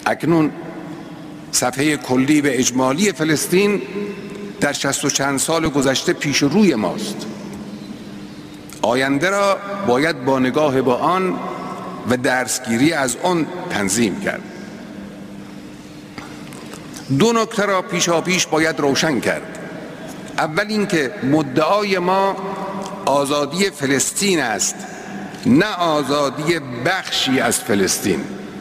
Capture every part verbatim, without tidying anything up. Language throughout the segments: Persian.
اکنون صفحه کلی و اجمالی فلسطین در شصت و چند سال گذشته پیش روی ماست. آینده را باید با نگاه به آن و درسگیری از آن تنظیم کرد. دو نکته را پیشا پیش باید روشن کرد. اول اینکه مدعای ما آزادی فلسطین است، نه آزادی بخشی از فلسطین.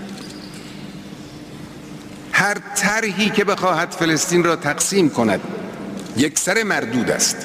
هر طرحی که بخواهد فلسطین را تقسیم کند یکسره مردود است.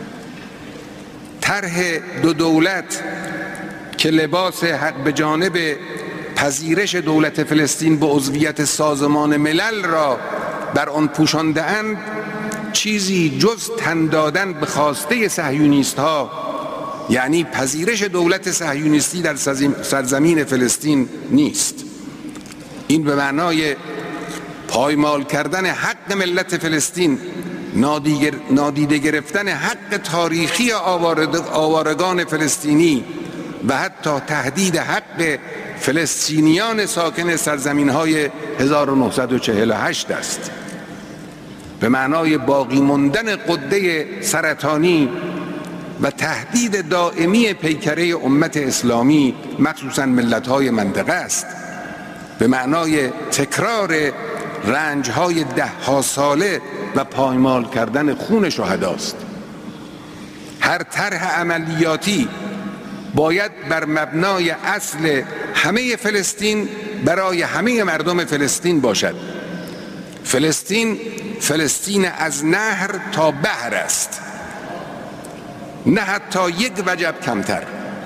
طرح دو دولت که لباس حق به جانب پذیرش دولت فلسطین به عضویت سازمان ملل را بر آن پوشانده اند چیزی جز تن دادن به خواسته صهیونیست ها، یعنی پذیرش دولت صهیونیستی در سرزمین فلسطین نیست. این به معنای پایمال کردن حق ملت فلسطین، نادیده گرفتن حق تاریخی آوارگان فلسطینی و حتی تهدید حق فلسطینیان ساکن سرزمین های هزار و نهصد و چهل و هشت است. به معنای باقی ماندن غده سرطانی و تهدید دائمی پیکره امت اسلامی مخصوصا ملت‌های منطقه است. به معنای تکرار رنج‌های ده ها ساله و پایمال کردن خون شهداست. هر طرح عملیاتی باید بر مبنای اصل همه فلسطین برای همه مردم فلسطین باشد. فلسطین فلسطین از نهر تا بحر است، نه حتی یک وجب کمتر.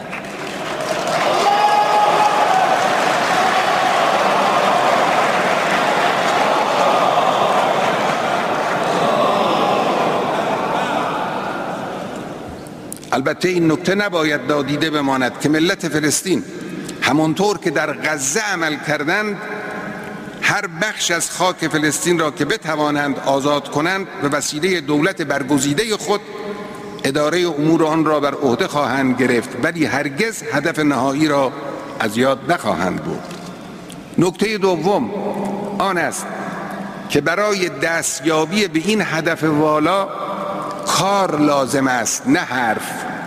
البته این نکته نباید نادیده بماند که ملت فلسطین همانطور که در غزه عمل کردند هر بخش از خاک فلسطین را که بتوانند آزاد کنند به وسیله دولت برگزیده خود اداره امور آن را بر عهده خواهند گرفت، ولی هرگز هدف نهایی را از یاد نخواهند برد. نکته دوم آن است که برای دستیابی به این هدف والا کار لازم است، نه حرف.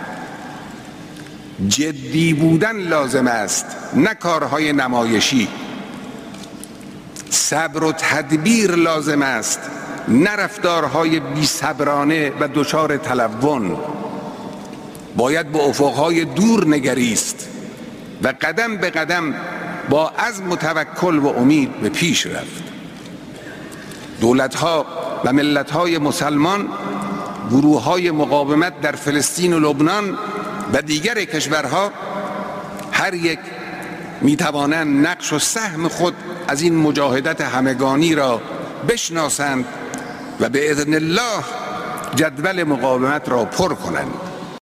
جدی بودن لازم است، نه کارهای نمایشی. صبر و تدبیر لازم است، نه رفتارهای بی صبرانه و دچار تلون. باید به افقهای دور نگریست و قدم به قدم با عزم و توکل و امید به پیش رفت. دولت‌ها و ملت‌های مسلمان، گروه‌های مقاومت در فلسطین و لبنان و دیگر کشورها هر یک می‌توانند نقش و سهم خود از این مجاهدت همگانی را بشناسند و به اذن الله جدول مقاومت را پر کنند.